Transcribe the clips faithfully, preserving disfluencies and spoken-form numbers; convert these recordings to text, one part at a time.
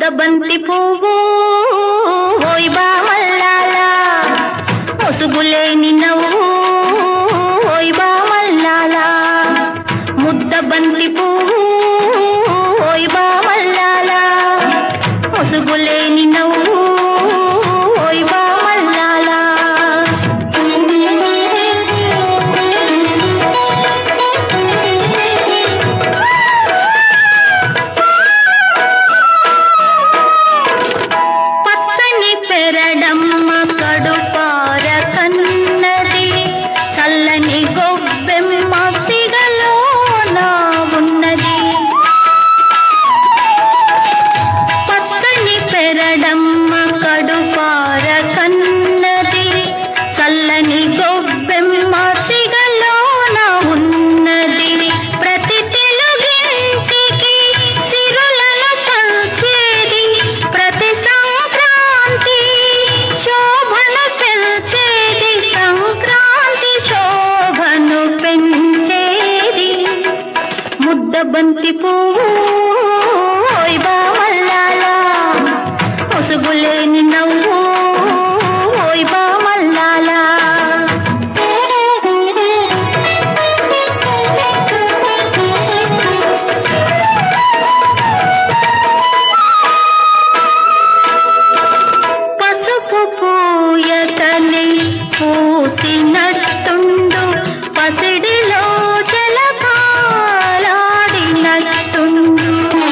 బంతి పువ్వు ఓయ్ బామల్లాల ముసుగులేని నవ్వు ఓయ్ బామల్లాల ముద్ద బంతి పువ్వు ఓయ్ బామల్లాల ముసుగులేని నవ్వు ఓయ్ బామల్లాల పచ్చని పెరడమ్మ కడుపార కన్నది చల్లని గొబ్బెమ్మ సిగలో నా ఉన్నది పచ్చని పెరడమ్మ కడుపార కన్నది చల్లని గొబ్బెమ్మ సిగలో నా ఉన్నది ప్రతి తెలుగింటికి సిరులను పంచేది ప్రతి సంక్రాంతి శోభను పెంచేది సంక్రాంతి శోభను పెంచేది ముద్ద బంతి పువ్వు ఓయ్ బామల్లాల ముసుగులేని నవ్వు ఓయ్ బామల్లాల పసుపు పూయతని పూసినట్టుండు పసిడిలో జలకాలాడినట్టుండు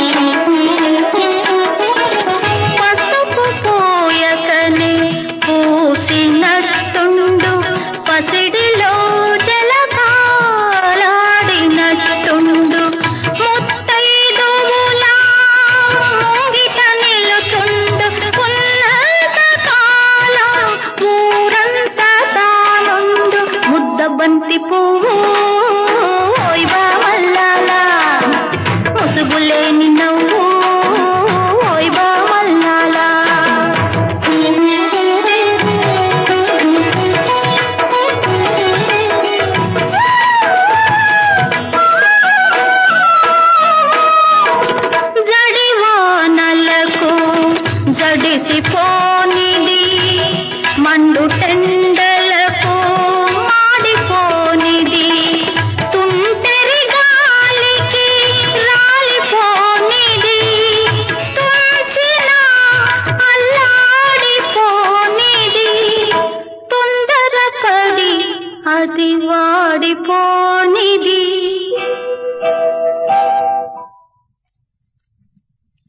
పసుపు పూయతని పూసినట్టుండు పసిడిలో జలకాలాడినట్టుండు ముత్తైదువులా ముంగిట నిలుచుండు ఉన్నంత కాలం ఊరంతా తానుండు ముద్ద బంతి పువ్వు ఓయ్ బామల్లాల ముసుగులేని నవ్వు ఓయ్ బామల్లాల జడివానలకు జడిసిపోనిది మండు టెండలకు మాడిపోనిది తుంటెరి గాలికి రాలిపోనిది తుంచిన అల్లాడిపోనిది తొందర పడి అది వాడిపోనిది